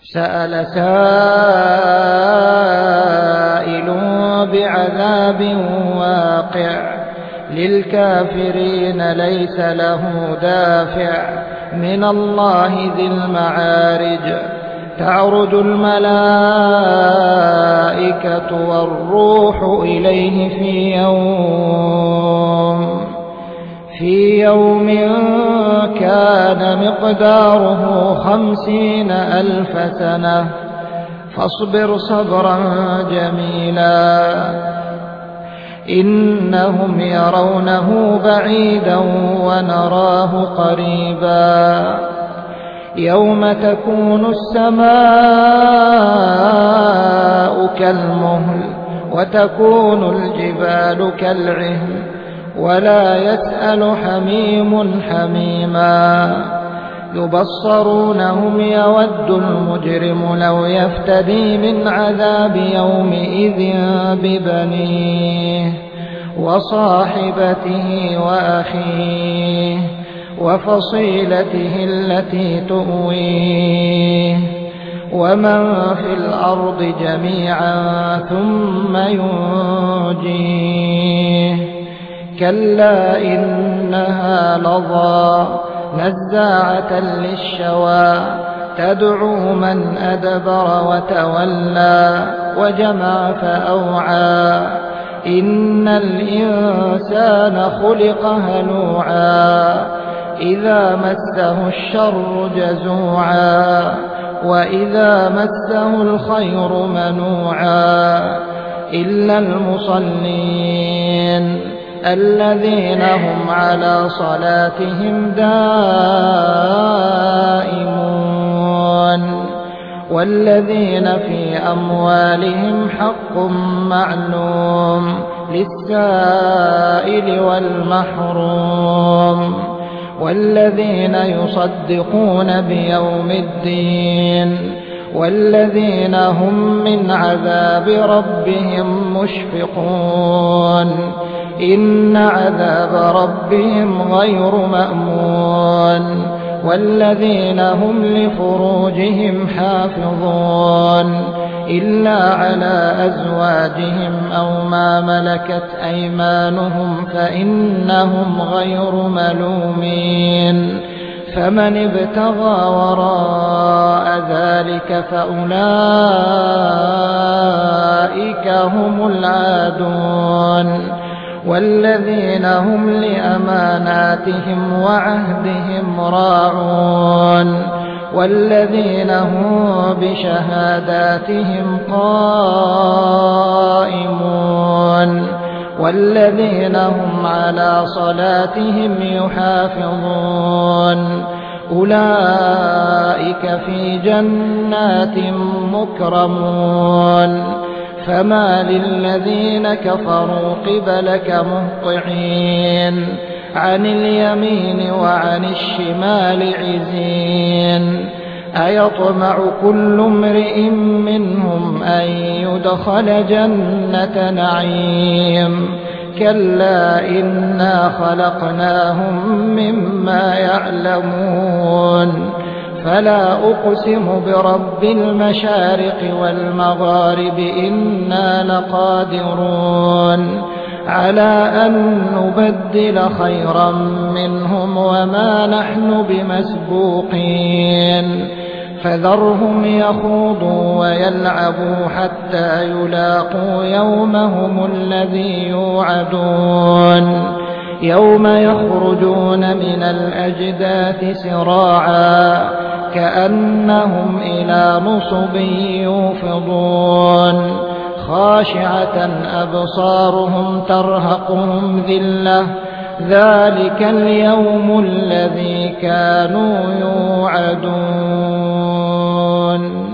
سأل سائل بعذاب واقع للكافرين ليس له دافع من الله ذي المعارج تعرج الملائكة والروح إليه في يوم كان مقداره 50,000 سنة فاصبر صبرا جميلا إنهم يرونه بعيدا ونراه قريبا يوم تكون السماء كالمهل وتكون الجبال كالعهن ولا يسأل حميم حميما يبصرونهم يود المجرم لو يفتدي من عذاب يومئذ ببنيه وصاحبته وأخيه وفصيلته التي تؤويه ومن في الأرض جميعا ثم ينجيه كلا إنها لظى نزاعة للشوى تدعو من أدبر وتولى وجمع فأوعى إن الإنسان خلق هلوعا إذا مسه الشر جزوعا وإذا مسه الخير منوعا إلا المصلين الذين هم على صلاتهم دائمون والذين في أموالهم حق معلوم للسائل والمحروم والذين يصدقون بيوم الدين والذين هم من عذاب ربهم مشفقون إن عذاب ربهم غير مأمون والذين هم لفروجهم حافظون إلا على أزواجهم أو ما ملكت أيمانهم فإنهم غير ملومين فمن ابتغى وراء ذلك فأولئك هم العادون والذين هم لأماناتهم وعهدهم راعون والذين هم بشهاداتهم قائمون والذين هم على صلاتهم يحافظون أولئك في جنات مكرمون فما للذين كفروا قبلك مهطعين عن اليمين وعن الشمال عزين أيطمع كل امرئ منهم أن يدخل جنة نعيم كلا إنا خلقناهم مما يعلمون فلا أقسم برب المشارق والمغارب إنا لقادرون على أن نبدل خيرا منهم وما نحن بمسبوقين فذرهم يخوضوا ويلعبوا حتى يلاقوا يومهم الذي يوعدون يوم يخرجون من الأجداث سراعا كأنهم إلى نصب يوفضون خاشعة أبصارهم ترهقهم ذلة ذلك اليوم الذي كانوا يوعدون